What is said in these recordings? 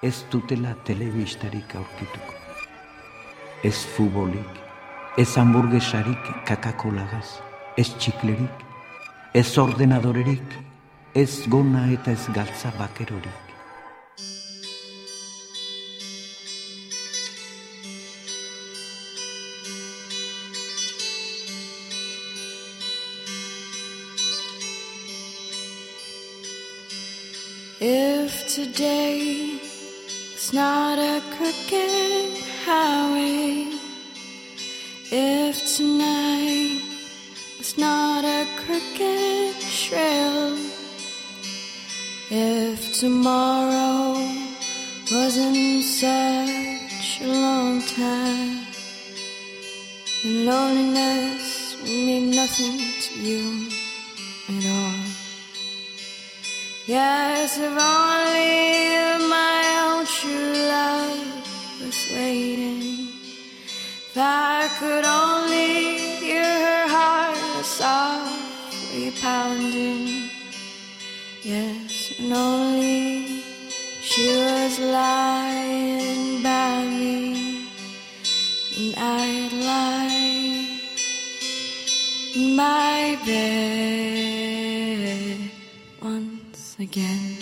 ez dutela telebistarik aurkituko. Ez futbolik, ez hamburguesarik kakakolagaz, ez txiklerik, ez ordenadorerik, ez gona eta ez galtza bakerorik. If today is not a crooked highway, if tonight is not a crooked trail, if tomorrow wasn't such a long time, and loneliness mean nothing to you at all. Yes, if only my own true love was waiting, if I could only hear her heart softly pounding. Yes, and only she was lying by me, and I'd lie in my bed once again.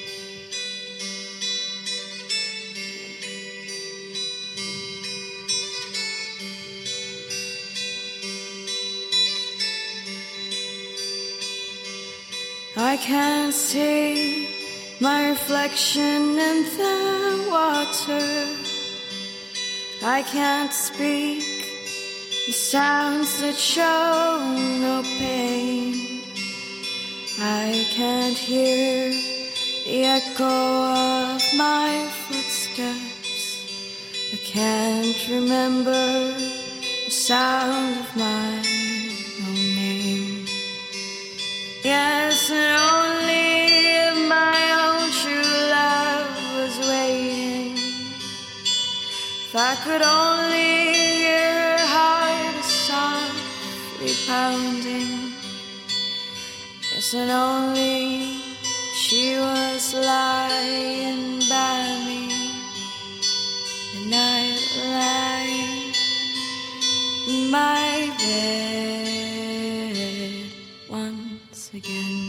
I can't see my reflection in the water. I can't speak the sounds that show no pain. I can't hear the echo of my footsteps. I can't remember the sound of my own name. Yes, and only if my own true love was waiting, if I could only hear her heart softly pounding. Yes, and only she was lying by me, and I'd lie in my bed once again.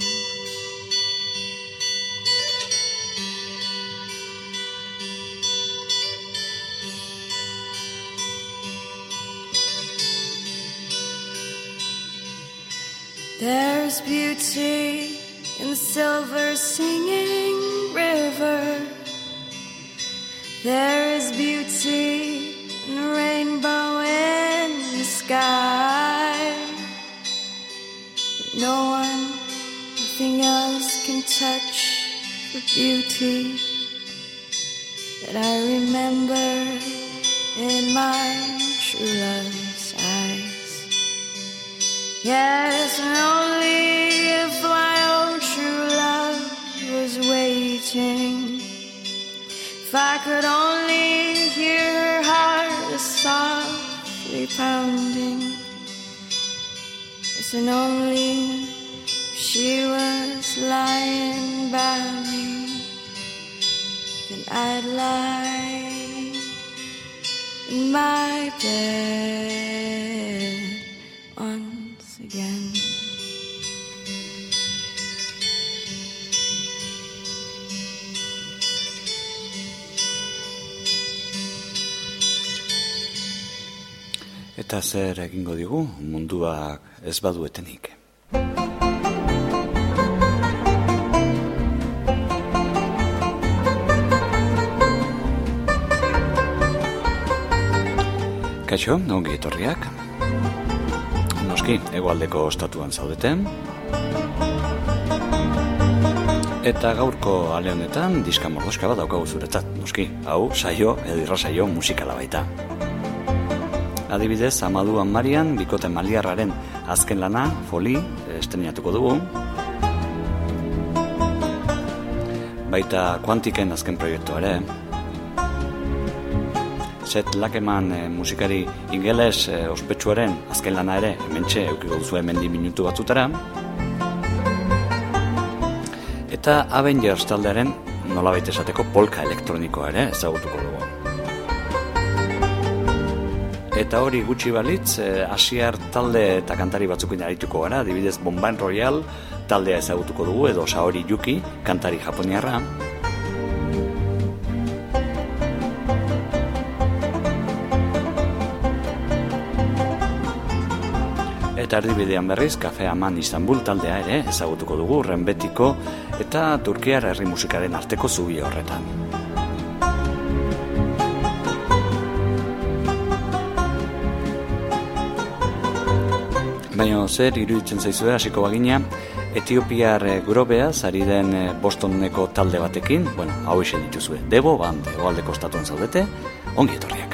There's beauty in the silver singing river. There is beauty in the rainbow in the sky. But no one, nothing else can touch the beauty that I remember in my true love's eyes. Yes, and only if my own true love was waiting, if I could only hear her heart softly pounding. Yes, and only if she was lying by me, then I'd lie in my bed once again. Eta zer egingo digu munduak ez badu etenik. Kaixo, ongi etorriak. Noski, hegoaldeko ostatuan zaudeten. Eta gaurko ale honetan diska mordoska bat daukagu zuretzat. Noski, hau saio edo irrasaio musikala baita. Adibidez, Amaduan Marian, bikote maliarraren azken lana, Foli, estrenatuko dugu. Baita Quantiken azken proiektua ere. Chet Lakeman musikari ingeles ospetsuaren azken lana ere, hementxe eukiko duzu hemendi minutu batzutara. Eta Avengers taldearen nolabait esateko polka elektronikoa ere ezagutuko dugu. Eta hori gutxi balitz, asiar talde eta kantari batzukin arituko gara, adibidez Bombay Royal taldea ezagutuko dugu, edo Saori Yuki, kantari japoniarra. Eta erdibidean berriz, Cafe Aman Istanbul taldea ere ezagutuko dugu, renbetiko eta turkiar herri musikaren arteko zubi horretan. Baina zer iruditzen zaizue hasiko bagina, Etiopiar grobeaz ari den Bostoneko talde batekin, hau isen dituzue, Debo Band, hegoaldeko estatuan zaudete, ongi etorriak.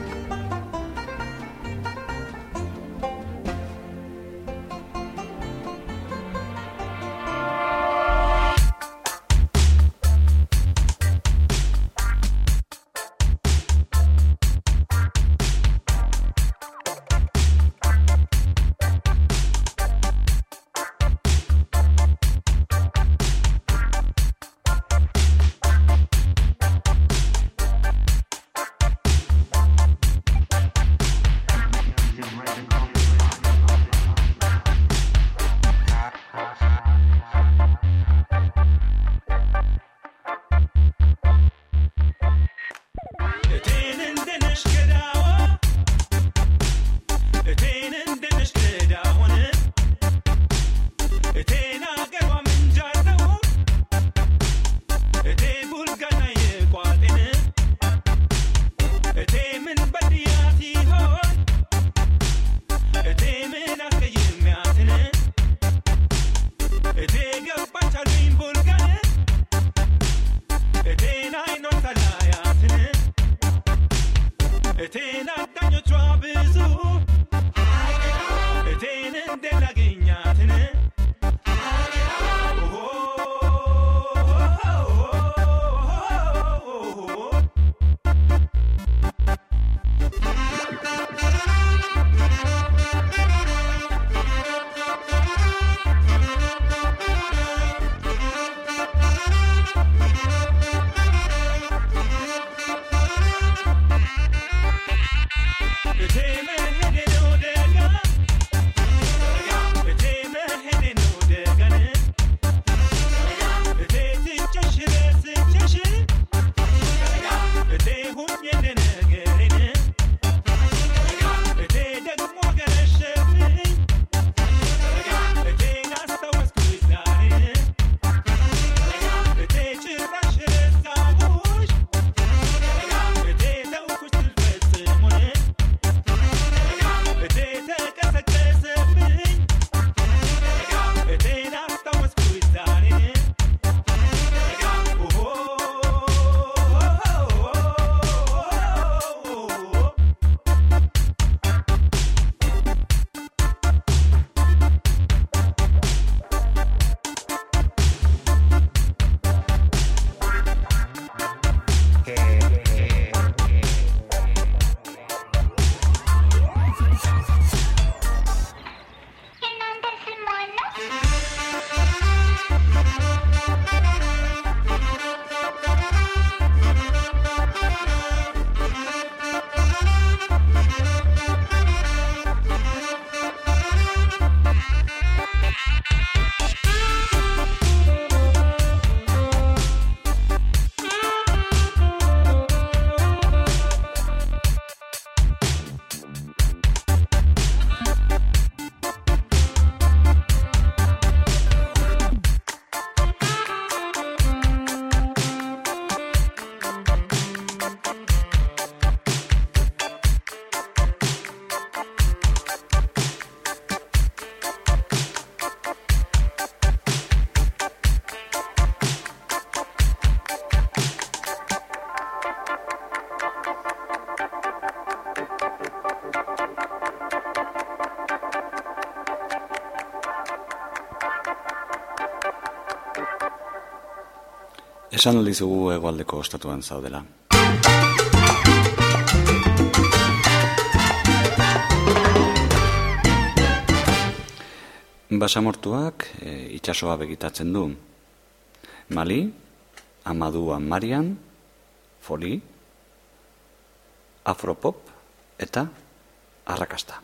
Esan aldizugu hegoaldeko estatuan zaudela. Basamortuak itsasoa begitatzen du. Mali, Amadou Marian, Foli, Afropop eta Arrakasta.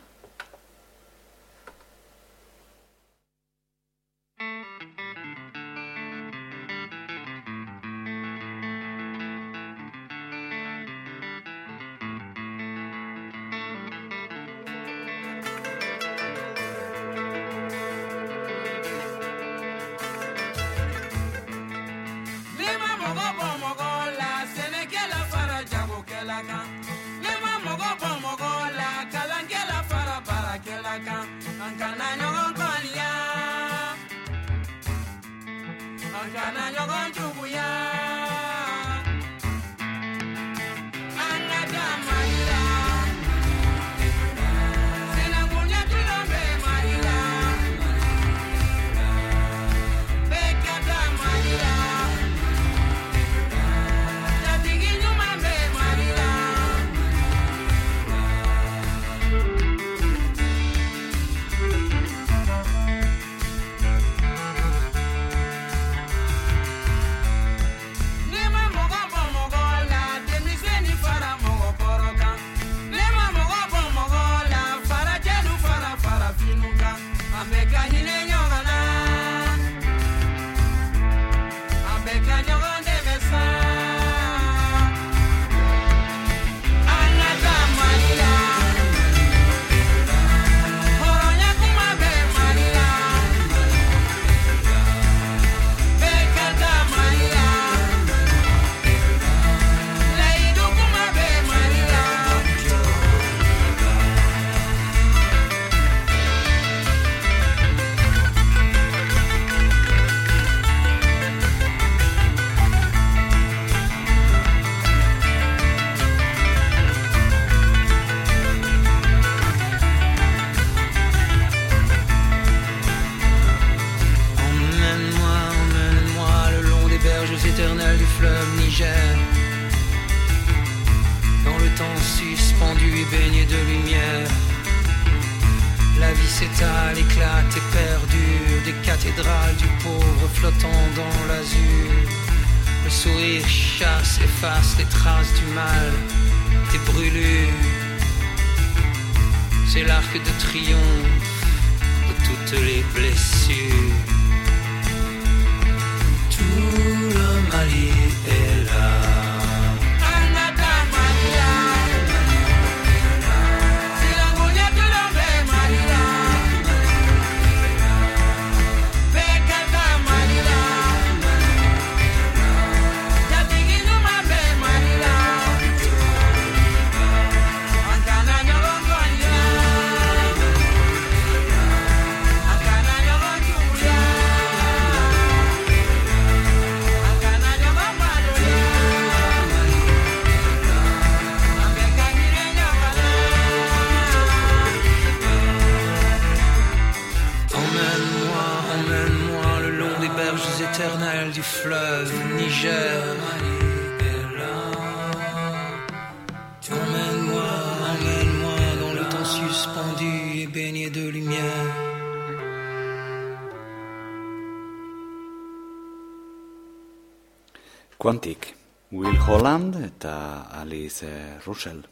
Quantic, Will Holland eta Alice Russell.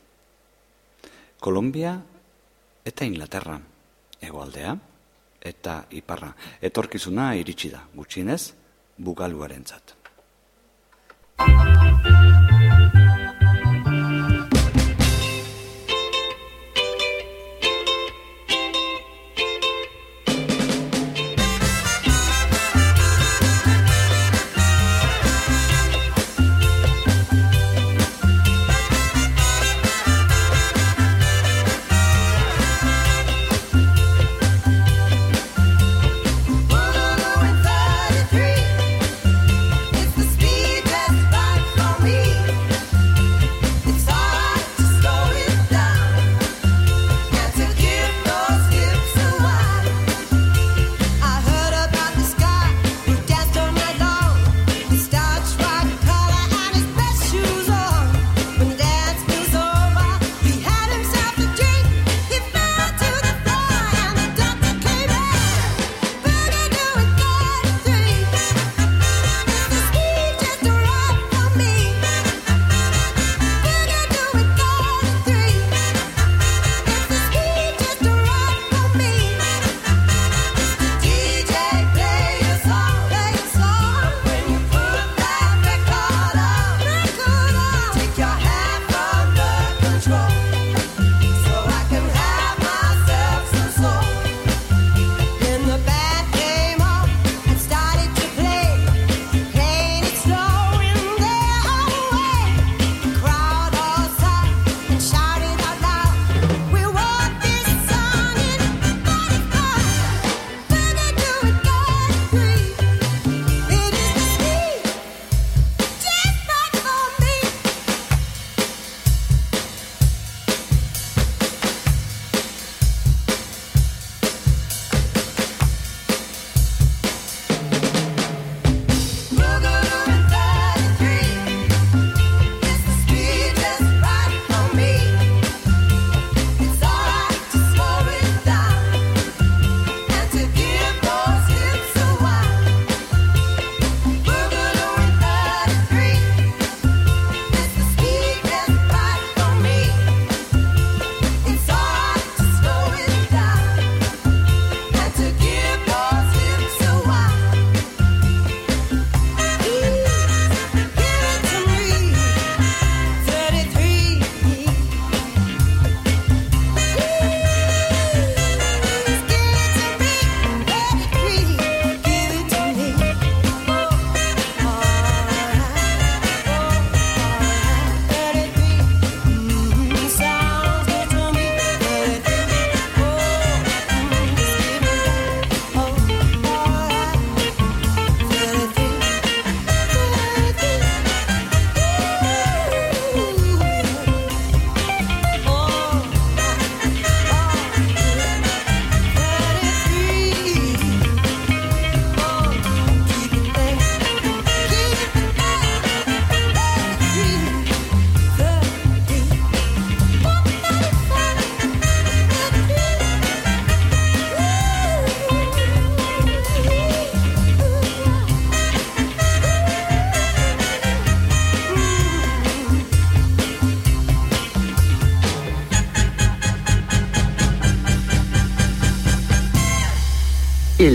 Kolombia eta Inglaterra, hegoaldea eta iparra. Etorkizuna iritsi da, gutxienez, bugaluarentzat. It's the speed that's fine for me.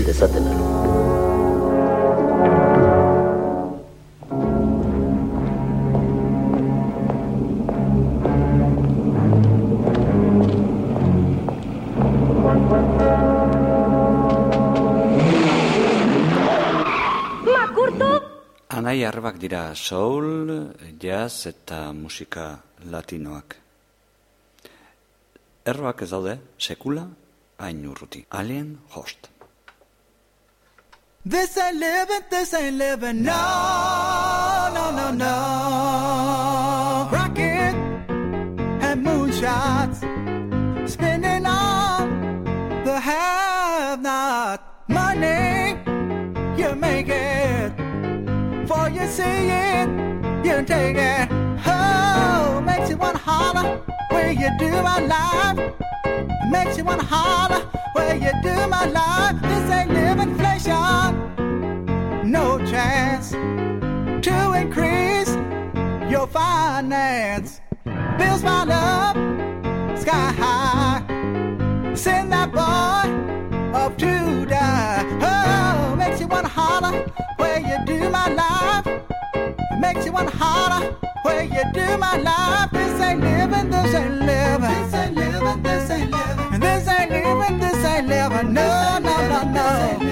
dezatela. Anai arrebak dira soul, jazz eta musika latinoak. Erroak ez daude, sekula, hain urruti. Alien Host. This ain't living, no, no, no, no. Rocket and moonshots, spinning on the have-not. Money, you make it. For you see it, you take it. Oh, makes you wanna holler where you do my life. Makes you wanna holler where you do my life. This ain't living inflation, no chance to increase your finance. Bills pile up, sky high. Send that boy up to die. Oh, makes you wanna holler where you do my life. Makes you wanna holler where you do my life. This ain't living, this ain't living. This ain't living, this ain't living. This ain't living, this ain't living. No, no, no, no.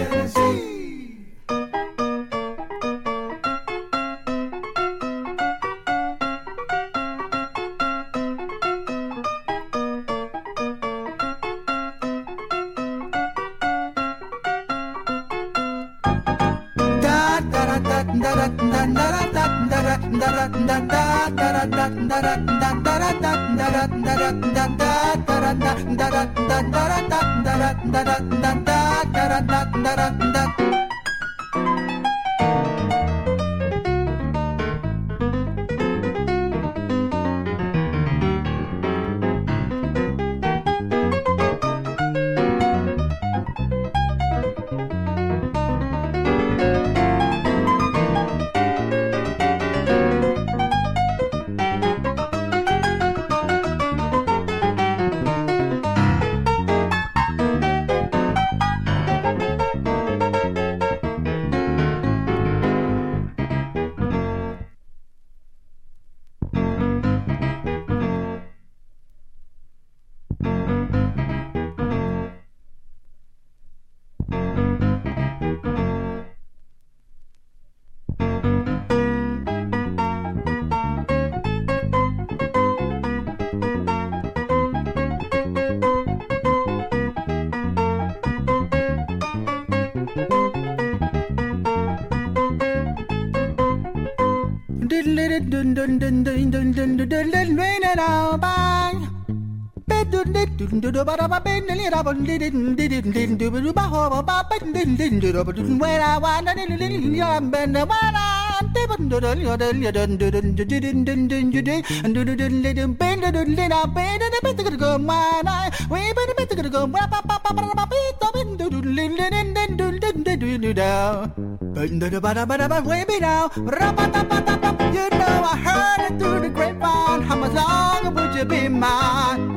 You know I heard it through the grapevine. How much longer would you be mine?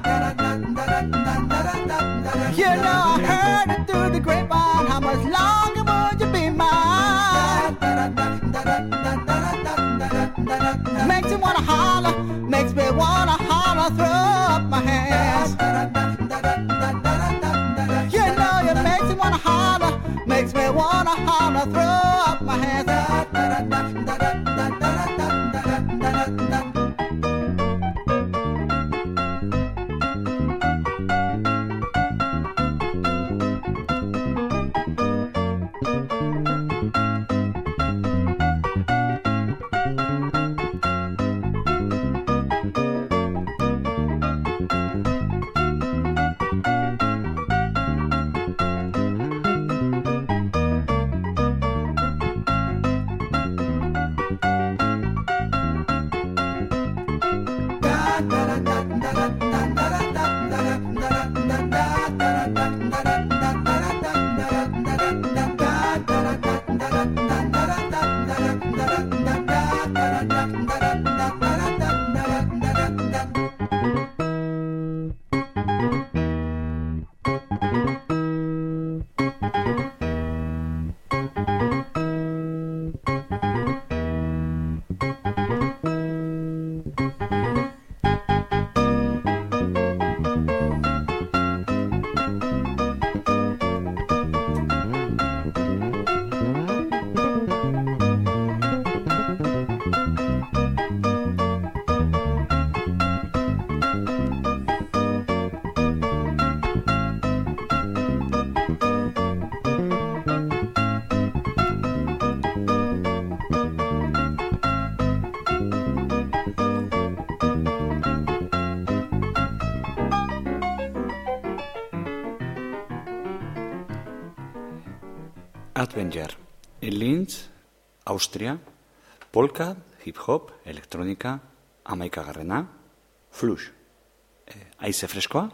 You know I heard it through the grapevine. How much longer would you be mine? Makes you wanna holler, makes me wanna holler, throw up my hands. You know it makes me wanna holler, makes me wanna holler, throw up my hands. Avenger, in Linz, Austria, Polka, Hip-Hop, Elektronika, Amaikagarrena, Flush. Eise freskoa?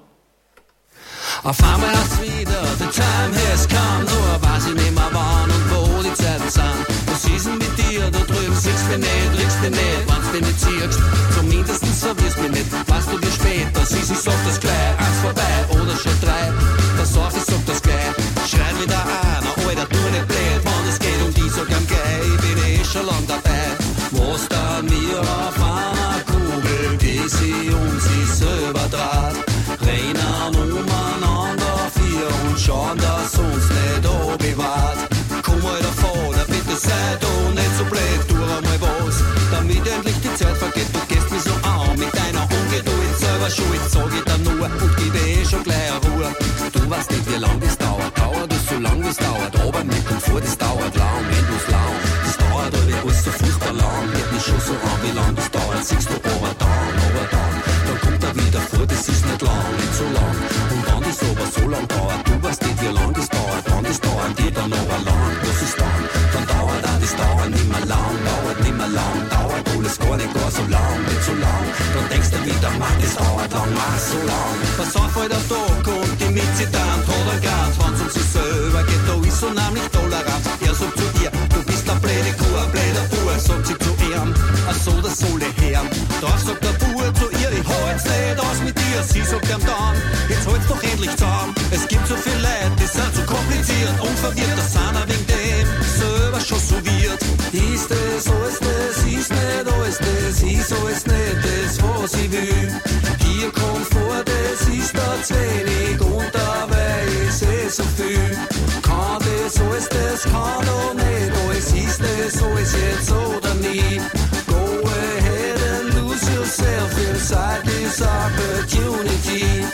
Auf einmal hast wieder, the time has come. Nur weiß ich nicht mehr wann und wo die Zeiten sind. Was ist denn mit dir da drüben? Siehst mich nicht, riechst mich nicht, wenn's mich nicht siehst. Zumindest verwirrst mich nicht. Weißt du, wie spät das ist? Ich sag das gleich. 1 vorbei oder schon 3. Pass auf, ich sag das gleich. Schreit wieder einer, Alter, tu nicht blöd. Wenn es geht um die, sag am gleich. Ich bin schon lang dabei. Was da mir auf einer Kugel, die sie um sich selber dreht. Rennen umeinander vier und schauen, dass uns nicht abwehrt. Komm mal davor, bitte sei du nicht so blöd, tu einmal was, damit endlich die Zeit vergeht. Du gehst mich so an mit deiner Ungeduld, selber schuld, sag ich dir nur und gebe schon gleich eine Ruhe. Du weißt nicht, wie lang das dauert, dauert es so lang, wie es dauert, aber mit und vor, das dauert lang, endlos lang. Das dauert alles so furchtbar lang, geht mich schon so an, wie lang das dauert, siehst du, aber dann kommt er wieder vor, das ist nicht lang, nicht so lang. Und wenn das aber so lang dauert, du weißt nicht, wie lang das dauert, wann das dauert, dir dann aber lang, was ist dann dauert auch das dauert nicht mehr lang, dauert alles gar so lang, nicht so lang. Dann denkst du wieder, Mann, das dauert lang, so lang. Pass auf, der Tag und die Mitzitant hat er grad, wenn's um sich selber geht, da ist so nämlich tolerant. Er sagt zu ihr, du bist ein blöde Kuh, ein blöder Bub, sagt sie zu ihm, ach so, das soll ich hören. Darauf sagt der Bub zu ihr, ich halt's nicht aus mit dir, sie sagt ihm dann, jetzt halt's doch endlich zusammen. Es gibt so viele Leute, die sind so kompliziert und verwirrt, dass einer wegen dem selber schon so wird. Ist das alles das, ist nicht alles das, ist alles nicht das, was ich will. Hier kommt vor, das ist da zu wenig und dabei ist so viel. Kann das alles, das kann doch nicht, alles ist das alles jetzt oder nie. Go ahead and lose yourself inside this opportunity.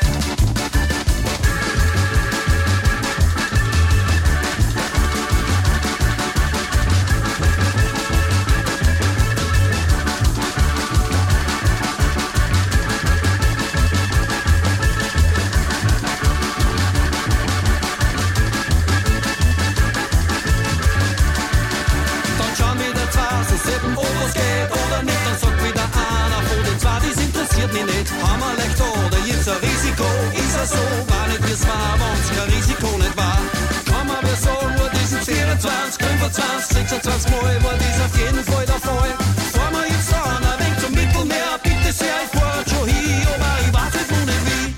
Haben wir leicht oder jetzt ein Risiko? Ist er so, war nicht wie es war, wenn's kein Risiko nicht war. Kann man mir sagen, war diesen 24, 25, 26 Mal, war dies auf jeden Fall der Fall. Fahren wir jetzt an, ein wenig zum Mittelmeer, bitte sehr, ich fahr schon hin, aber ich weiß halt noch nicht wie.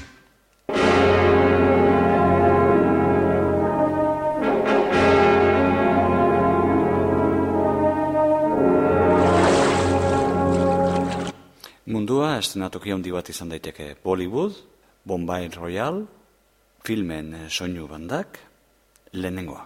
Mundua eszenatoki handi bat izan daiteke Bollywood, Bombay Royal, filmen soinu bandak, lehenengoa.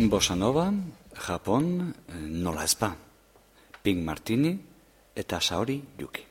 Bossa Nova, Japon, nola ezpa. Pink Martini eta Saori Yuki.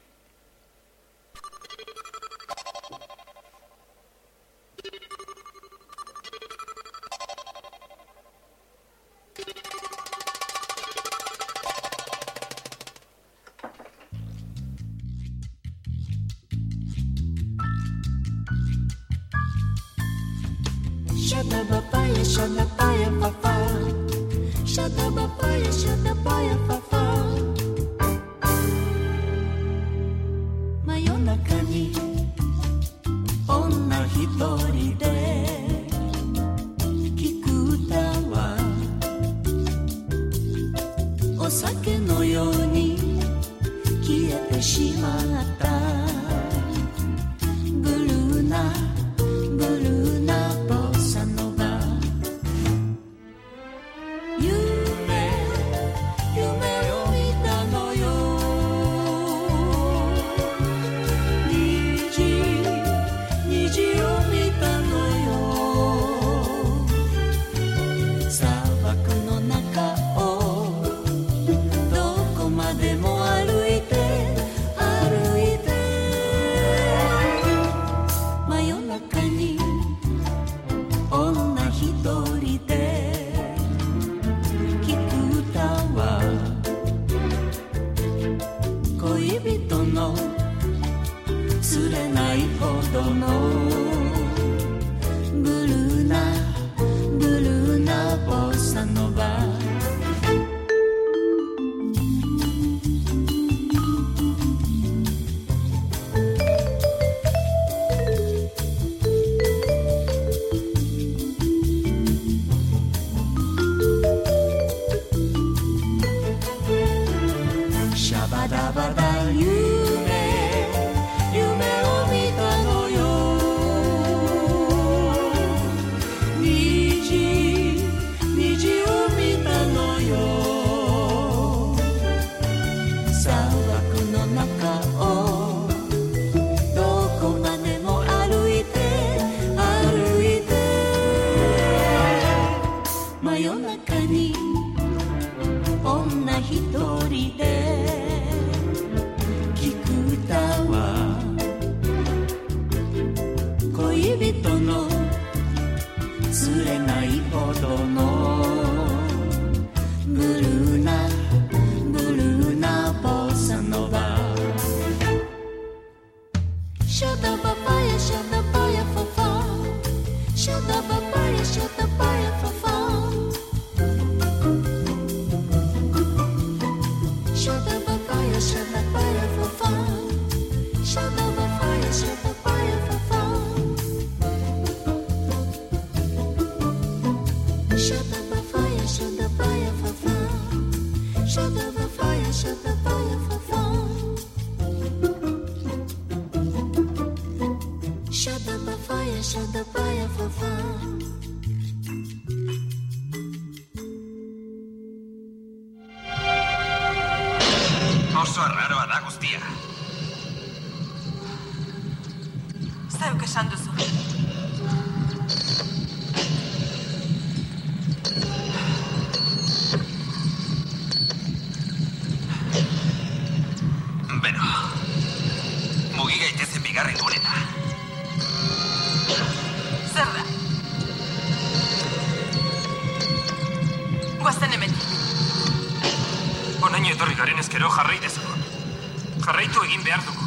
Oso arraroa da guztia. Zeuk esan duzu. Beno, mugi gaitezen bigarren guneta. Zer da? Guazen hemetik. Honaino etorri garen ezkero jarrai dezagun. Jarraitu egin behar dugu.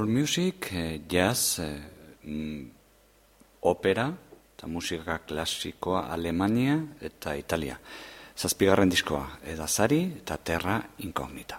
world music, jazz, opera, eta musika klasikoa Alemania eta Italia. 7. diskoa, Edazari eta Terra Incognita.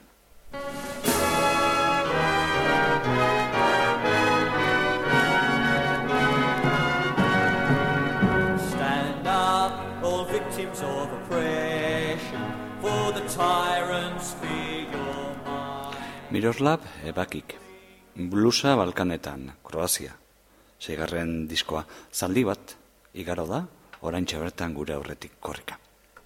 Stand up, all victims of oppression, for the tyrants be your mind. Miroslav Ebakik, bluesa Balkanetan, Kroazia. 6. diskoa, zaldi bat, igaro da, oraintxe bertan gure aurretik korrika.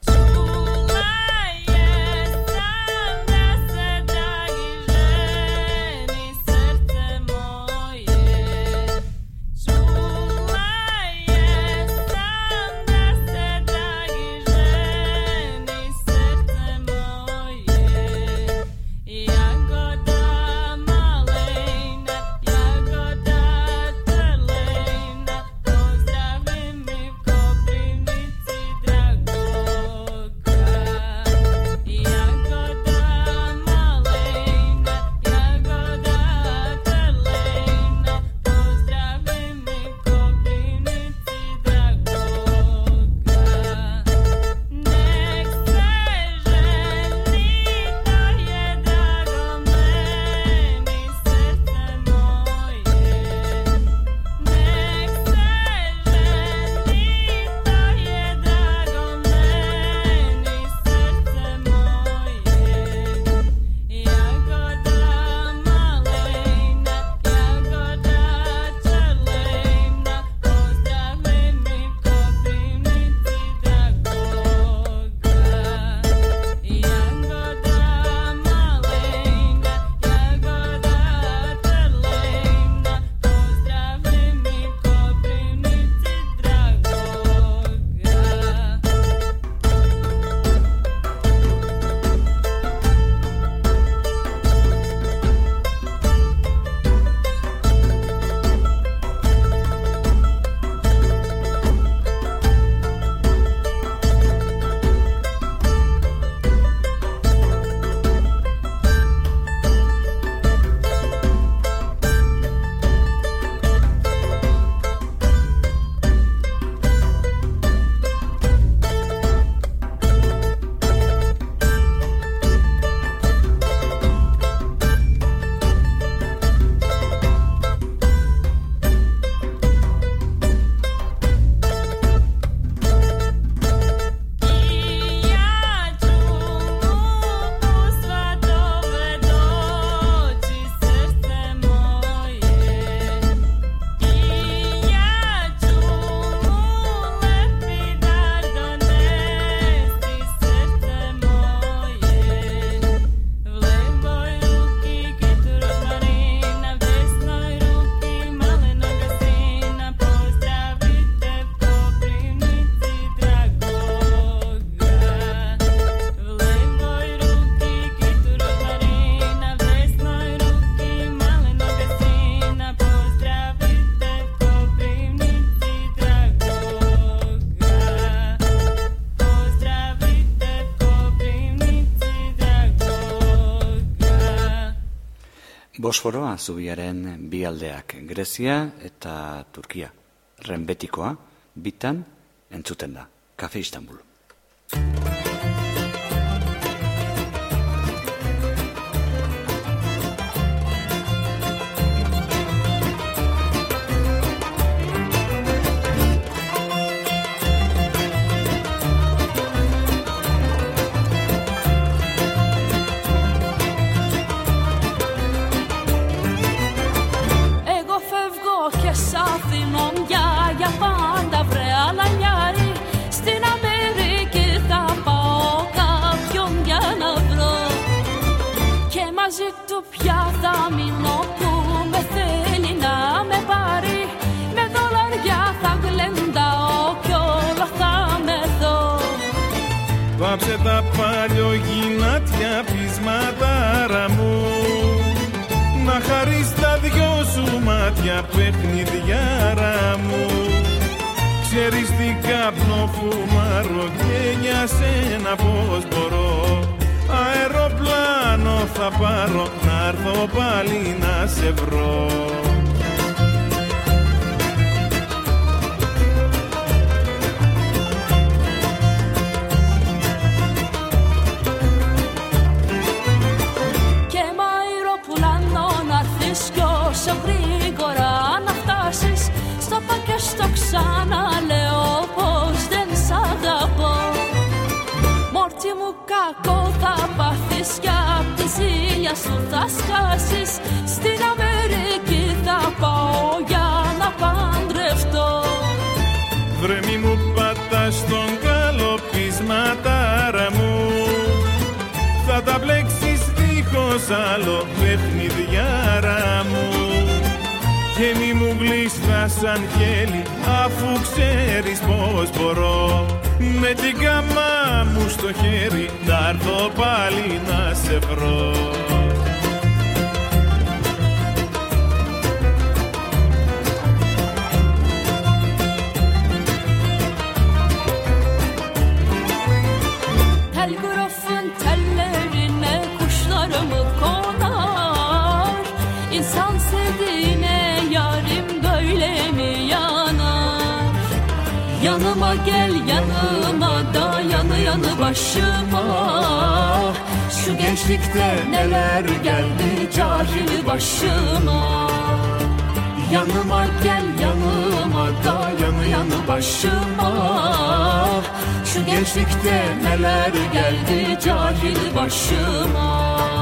Bosforoa zubiaren bi aldeak, Grezia eta Turkia. Renbetikoa, bitan entzuten da. Kafe Istanbul. Του πια θα μείνω που με θέλει να με πάρει. Με δολάρια θα γλεντάω κι όλα θα με δω. Βάψε τα παλιογυνάτια πεισματάρα μου, να χαρείς τα δυο σου μάτια παιχνιδιάρα μου. Ξέρεις τι καπνό φουμάρω και για σένα πως μπορώ. Αεροπλάνο θα πάρω να έρθω πάλι να σε βρω. Και μ' αεροπλάνο να'ρθεις κι όσο γρήγορα να φτάσεις, στο πα και στο ξαναλέω πως δεν σ' αγαπώ. Μόρτι μου κακό θα πάθεις κι απ' τη ζήλια σου θα σκάσεις. Στην Αμερική θα πάω για να παντρευτώ. Βρε μη μου πατάς στον καλοπισματάρα μου, θα τα μπλέξεις δίχως άλλο παιχνιδιάρα μου. Και μη μου γλίστρας σαν χέλη, αφού ξέρεις πως μπορώ με την καμά μου στο χέρι να έρθω πάλι να σε βρω. Telgrafın tellerine kuşlarımı konar, İnsan sevdiğine yarim böyle mi yanar? Yanıma gel yanıma da yanı yanı başıma. Şu gençlikte neler geldi cahil başıma. Yanıma gel yanıma da yanı yanı başıma. Şu gençlikte neler geldi cahil başıma.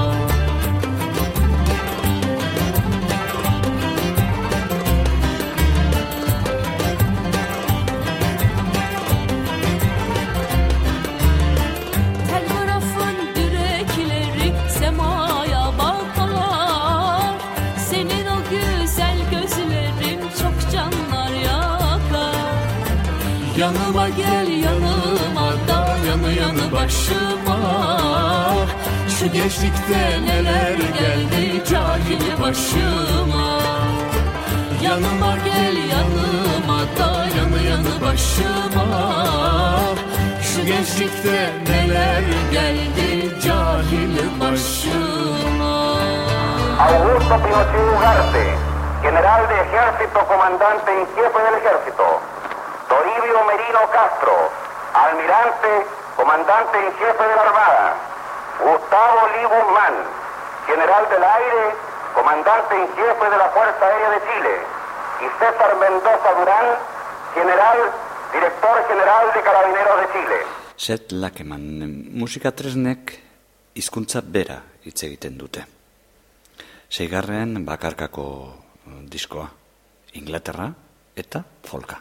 Telgrafın direkleri semaya bakar. Senin o güzel gözlerin çok canlar yakar. Yanıma gel yanıma da yanı yanı başıma. Şu gençlikte neler geldi cahil başıma. Yanıma gel yanıma da yanı yanı başıma. Şu gençlikte neler geldi cahil başıma. Augusto Pinochet Ugarte, general de ejército, comandante en jefe del ejército. Toribio Merino Castro, almirante, comandante en jefe de la Armada. Gustavo Lee Guzmán, general del aire, comandante en jefe de la Fuerza Aérea de Chile. Y César Mendoza Durán, general, director general de Carabineros de Chile. Chet Lakeman, musika tresnek hizkuntza bera hitz egiten dute. Seigarren bakarkako diskoa, Inglaterra eta folka.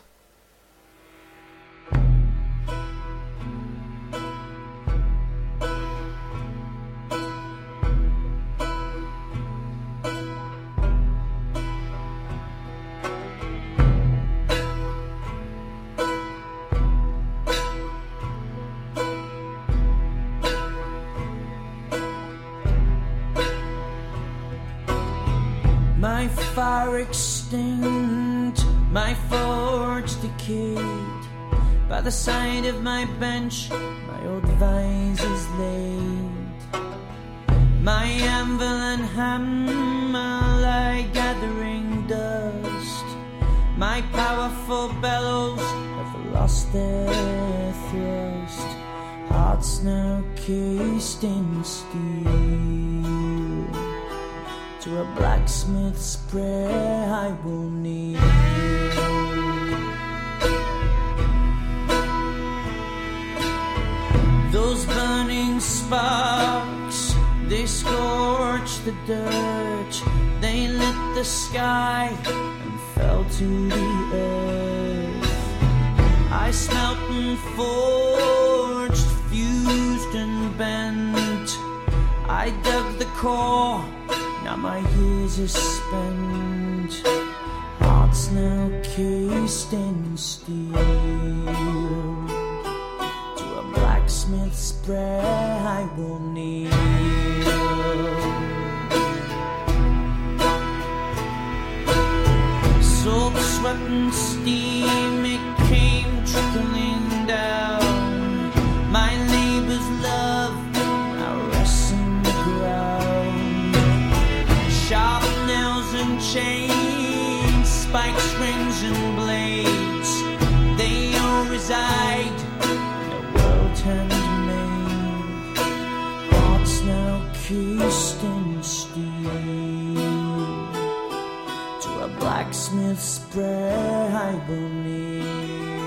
My fire extinct, my forge decayed. By the side of my bench, my old vise is laid. My anvil and hammer lie gathering dust. My powerful bellows have lost their thrust. Hearts now cased in steel. To a blacksmith's prayer I will kneel. Those burning sparks, they scorch the dirt. They lit the sky and fell to the earth. I smelt and forged, fused and bent. I dug the core, now my years are spent. Hearts now cased in steel. To a blacksmith's prayer I will kneel. Soap, sweat and steam, it came trickling down. My labor's love now rests in the ground. chains, spikes, rings, and blades. They all reside in a world handmade. Hearts now cased in steel, to a blacksmith's bride kneel.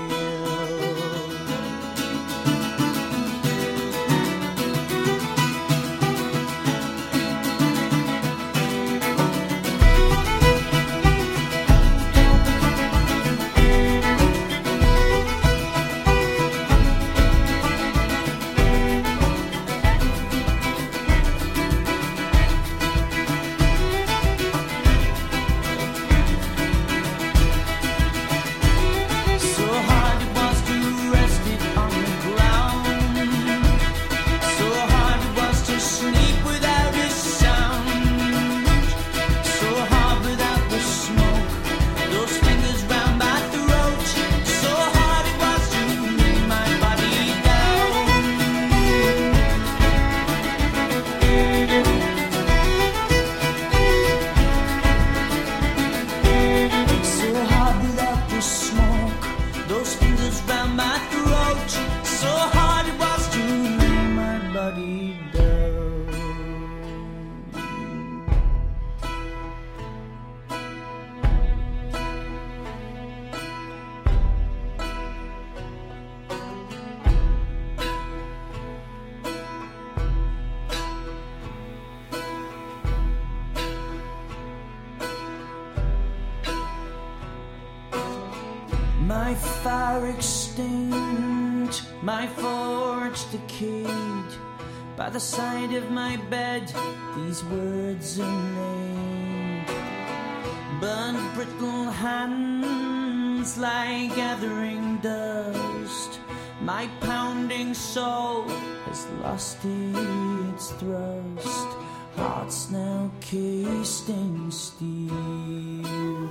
My fire extinct, my forge decayed. By the side of my bed, these words are named. Burnt brittle hands lie gathering dust. My pounding soul has lost its thrust. Hearts now cased in steel,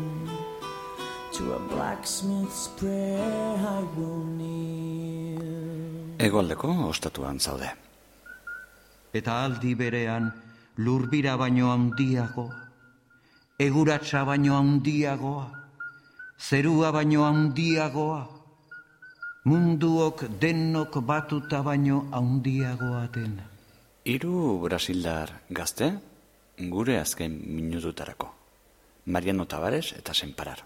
to a blacksmith's prayer I will kneel. Hegoaldeko ostatuan zaude. Eta aldi berean lurbira baino handiagoa, eguratsa baino handiagoa, zerua baino handiagoa, munduok denok batuta baino handiagoa dena. 3 brasildar gazte gure azken minututarako. Mariano Tavares eta Senparar.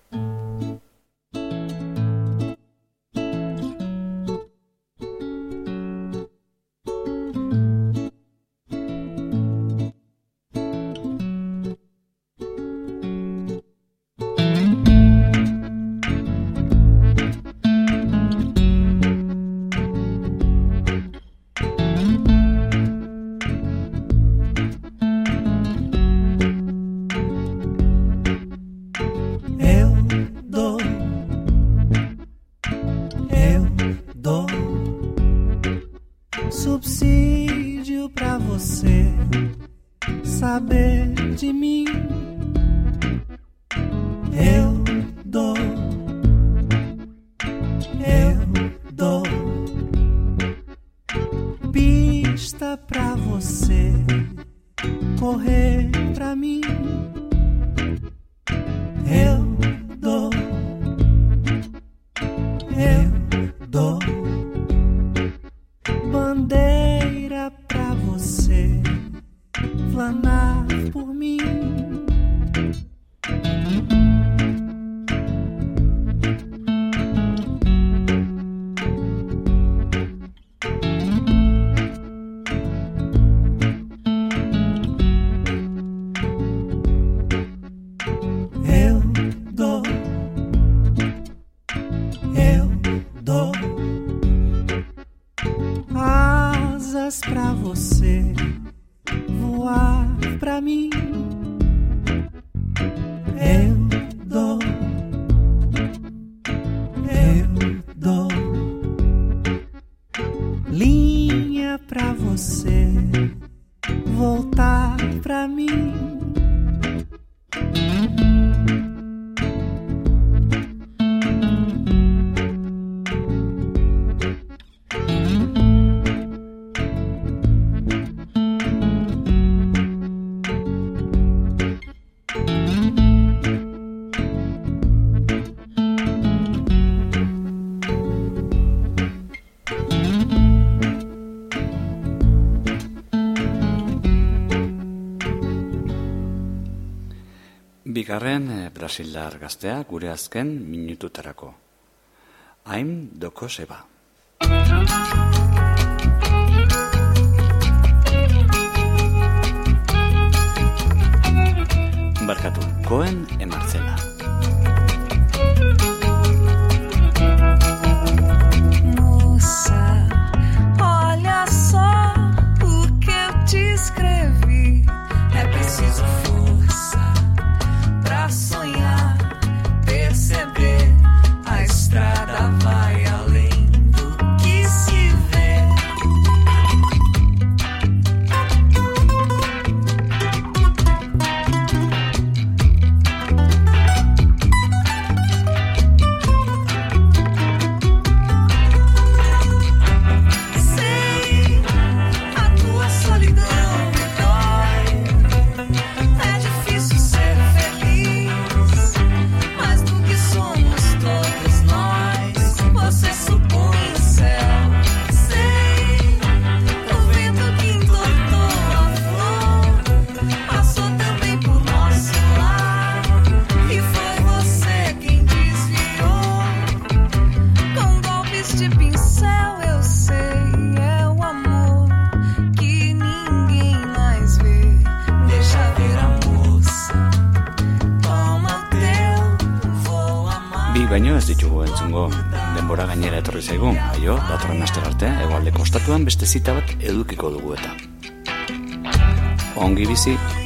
Subsídio pra você saber de mim. Eu dou pista pra você correr pra mim. Eu dou bandeira pra você planar por mim. Asas pra você voar pra mim. Eu dou linha pra você voltar pra mim. Bigarren brasildar gaztea gure azken minututarako. I'm Doko Seba. Barkatu, Cohen e Marcela. Moça, olha só o que eu te escrevi. É preciso força pra sonhar, perceber. A estrada vai além do que se vê. Sei, a tua solidão me dói. É difícil ser feliz, mas do que somos todos nós, você supõe o céu. Sei, o vento que entortou a flor passou também por nosso lar, e foi você quem desviou com golpes de pincel. Eu sei, é o amor que ninguém mais vê. Deixa ver a moça, toma o teu voo amar. Bi baino ez ditugu entzungo, denbora gainera etorri zaigu, aio, datorren aster arte, hegoaldeko ostatuan beste zita bat edukiko dugu eta. Ongi bizi.